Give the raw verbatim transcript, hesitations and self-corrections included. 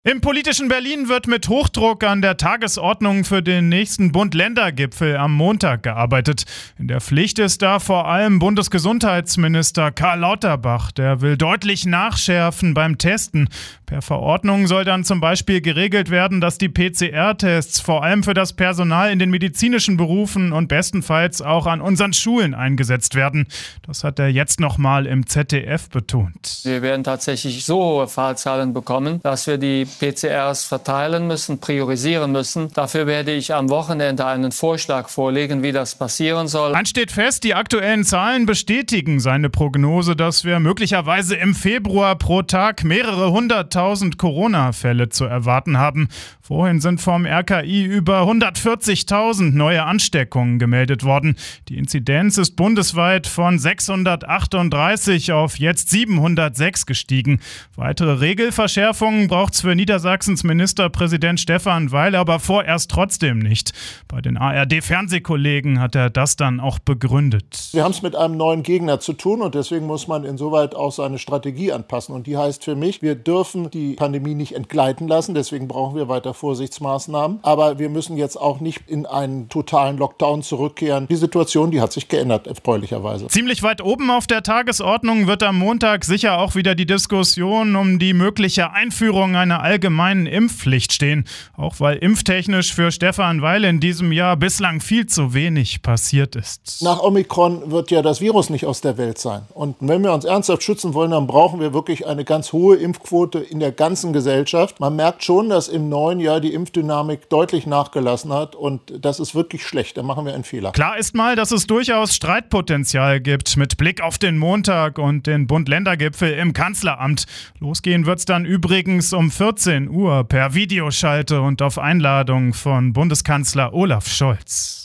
Im politischen Berlin wird mit Hochdruck an der Tagesordnung für den nächsten Bund-Länder-Gipfel am Montag gearbeitet. In der Pflicht ist da vor allem Bundesgesundheitsminister Karl Lauterbach. Der will deutlich nachschärfen beim Testen. Per Verordnung soll dann zum Beispiel geregelt werden, dass die P C R-Tests vor allem für das Personal in den medizinischen Berufen und bestenfalls auch an unseren Schulen eingesetzt werden. Das hat er jetzt nochmal im Z D F betont. Wir werden tatsächlich so hohe Fallzahlen bekommen, dass wir die P C Rs verteilen müssen, priorisieren müssen. Dafür werde ich am Wochenende einen Vorschlag vorlegen, wie das passieren soll. Eins steht fest, die aktuellen Zahlen bestätigen seine Prognose, dass wir möglicherweise im Februar pro Tag mehrere hunderttausend Corona-Fälle zu erwarten haben. Vorhin sind vom R K I über hundertvierzigtausend neue Ansteckungen gemeldet worden. Die Inzidenz ist bundesweit von sechshundertachtunddreißig auf jetzt siebenhundertsechs gestiegen. Weitere Regelverschärfungen braucht es für Niedersachsens Ministerpräsident Stefan Weil aber vorerst trotzdem nicht. Bei den A R D-Fernsehkollegen hat er das dann auch begründet. Wir haben es mit einem neuen Gegner zu tun und deswegen muss man insoweit auch seine Strategie anpassen. Und die heißt für mich, wir dürfen die Pandemie nicht entgleiten lassen, deswegen brauchen wir weiter Vorsichtsmaßnahmen. Aber wir müssen jetzt auch nicht in einen totalen Lockdown zurückkehren. Die Situation, die hat sich geändert, erfreulicherweise. Ziemlich weit oben auf der Tagesordnung wird am Montag sicher auch wieder die Diskussion um die mögliche Einführung einer allgemeinen Impfpflicht stehen. Auch weil impftechnisch für Stefan Weil in diesem Jahr bislang viel zu wenig passiert ist. Nach Omikron wird ja das Virus nicht aus der Welt sein. Und wenn wir uns ernsthaft schützen wollen, dann brauchen wir wirklich eine ganz hohe Impfquote in der ganzen Gesellschaft. Man merkt schon, dass im neuen Jahr die Impfdynamik deutlich nachgelassen hat und das ist wirklich schlecht. Da machen wir einen Fehler. Klar ist mal, dass es durchaus Streitpotenzial gibt mit Blick auf den Montag und den Bund-Länder-Gipfel im Kanzleramt. Losgehen wird's dann übrigens um vierzehn Uhr per Videoschalte und auf Einladung von Bundeskanzler Olaf Scholz.